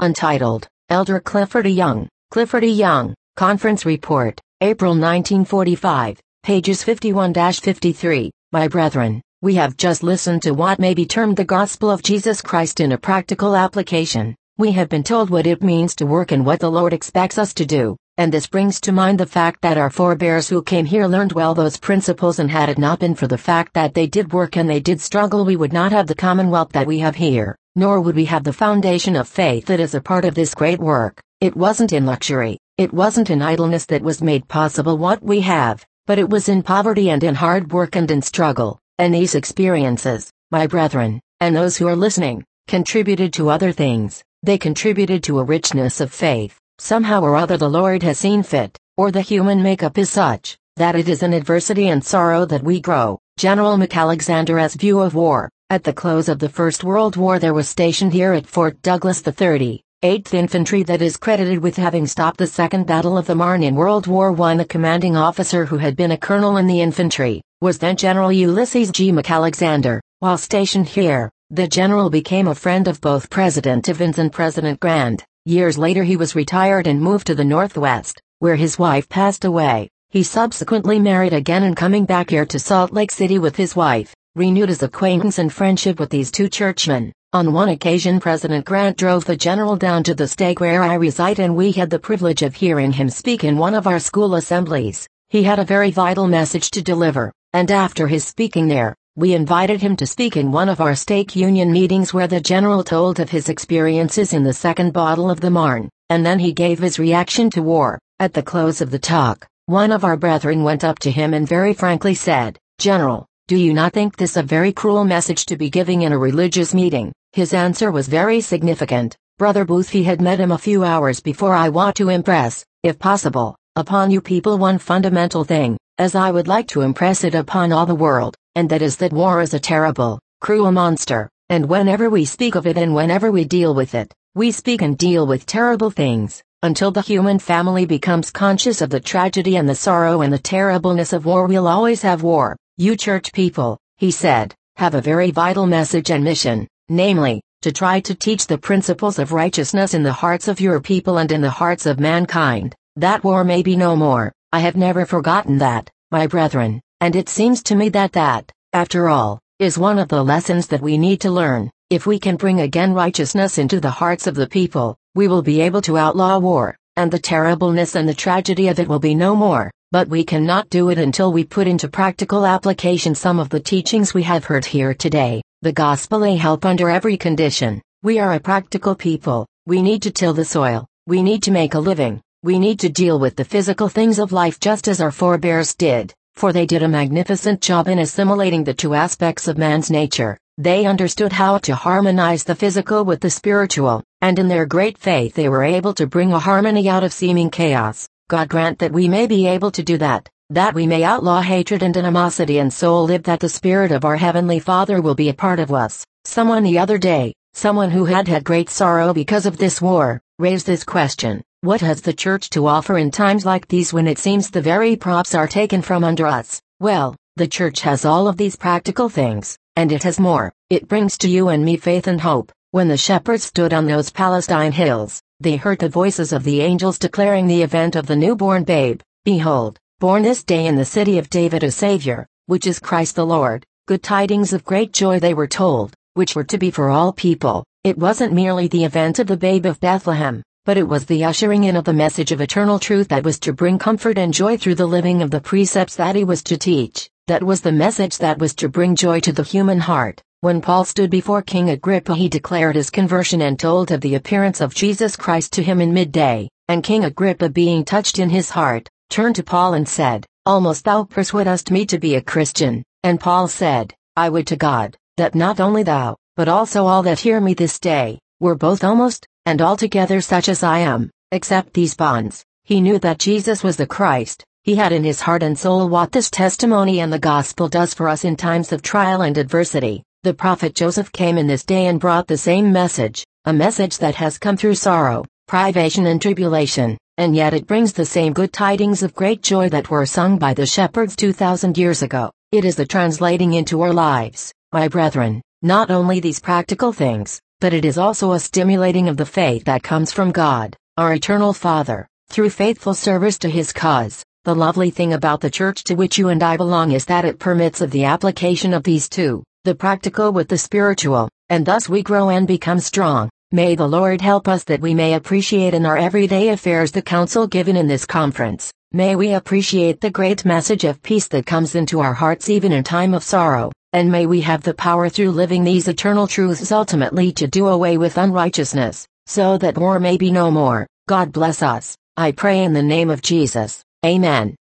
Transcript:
Untitled, Elder Clifford E. Young, Clifford E. Young, Conference Report, April 1945, pages 51-53. My brethren, we have just listened to what may be termed the gospel of Jesus Christ in a practical application. We have been told what it means to work and what the Lord expects us to do, and this brings to mind the fact that our forebears who came here learned well those principles, and had it not been for the fact that they did work and they did struggle, we would not have the commonwealth that we have here, nor would we have the foundation of faith that is a part of this great work. It wasn't in luxury, it wasn't in idleness that was made possible what we have, but it was in poverty and in hard work and in struggle, and these experiences, my brethren, and those who are listening, contributed to other things. They contributed to a richness of faith. Somehow or other the Lord has seen fit, or the human makeup is such, that it is in adversity and sorrow that we grow. General McAlexander's view of war. At the close of the First World War there was stationed here at Fort Douglas the 38th Infantry that is credited with having stopped the Second Battle of the Marne in World War I. The commanding officer, who had been a colonel in the infantry, was then General Ulysses G. McAlexander. While stationed here, the general became a friend of both President Evans and President Grant. Years later he was retired and moved to the Northwest, where his wife passed away. He subsequently married again, and coming back here to Salt Lake City with his wife, renewed his acquaintance and friendship with these two churchmen. On one occasion President Grant drove the general down to the stake where I reside, and we had the privilege of hearing him speak in one of our school assemblies. He had a very vital message to deliver, and after his speaking there, we invited him to speak in one of our stake union meetings where the general told of his experiences in the Second Battle of the Marne, and then he gave his reaction to war. At the close of the talk, one of our brethren went up to him and very frankly said, "General, do you not think this a very cruel message to be giving in a religious meeting?" His answer was very significant. Brother Booth, he had met him a few hours before. "I want to impress, if possible, upon you people one fundamental thing, as I would like to impress it upon all the world, and that is that war is a terrible, cruel monster, and whenever we speak of it and whenever we deal with it, we speak and deal with terrible things. Until the human family becomes conscious of the tragedy and the sorrow and the terribleness of war, we'll always have war. You church people," he said, "have a very vital message and mission, namely, to try to teach the principles of righteousness in the hearts of your people and in the hearts of mankind, that war may be no more." I have never forgotten that, my brethren, and it seems to me that that, after all, is one of the lessons that we need to learn. If we can bring again righteousness into the hearts of the people, we will be able to outlaw war, and the terribleness and the tragedy of it will be no more. But we cannot do it until we put into practical application some of the teachings we have heard here today. The gospel may help under every condition. We are a practical people. We need to till the soil. We need to make a living. We need to deal with the physical things of life just as our forebears did, for they did a magnificent job in assimilating the two aspects of man's nature. They understood how to harmonize the physical with the spiritual, and in their great faith they were able to bring a harmony out of seeming chaos. God grant that we may be able to do that we may outlaw hatred and animosity and so live that the Spirit of our Heavenly Father will be a part of us. Someone the other day, someone who had great sorrow because of this war, raised this question: what has the church to offer in times like these when it seems the very props are taken from under us? Well, the church has all of these practical things, and it has more. It brings to you and me faith and hope. When the shepherds stood on those Palestine hills, they heard the voices of the angels declaring the event of the newborn babe. "Behold, born this day in the city of David a Savior, which is Christ the Lord." Good tidings of great joy, they were told, which were to be for all people. It wasn't merely the event of the babe of Bethlehem, but it was the ushering in of the message of eternal truth that was to bring comfort and joy through the living of the precepts that he was to teach. That was the message that was to bring joy to the human heart. When Paul stood before King Agrippa, he declared his conversion and told of the appearance of Jesus Christ to him in midday, and King Agrippa, being touched in his heart, turned to Paul and said, "Almost thou persuadest me to be a Christian." And Paul said, "I would to God, that not only thou, but also all that hear me this day, were both almost, and altogether such as I am, except these bonds." He knew that Jesus was the Christ. He had in his heart and soul what this testimony and the gospel does for us in times of trial and adversity. The prophet Joseph came in this day and brought the same message, a message that has come through sorrow, privation and tribulation, and yet it brings the same good tidings of great joy that were sung by the shepherds 2,000 years ago. It is the translating into our lives, my brethren, not only these practical things, but it is also a stimulating of the faith that comes from God, our eternal Father, through faithful service to His cause. The lovely thing about the church to which you and I belong is that it permits of the application of these two, the practical with the spiritual, and thus we grow and become strong. May the Lord help us that we may appreciate in our everyday affairs the counsel given in this conference. May we appreciate the great message of peace that comes into our hearts even in time of sorrow, and may we have the power through living these eternal truths ultimately to do away with unrighteousness, so that war may be no more. God bless us, I pray in the name of Jesus. Amen.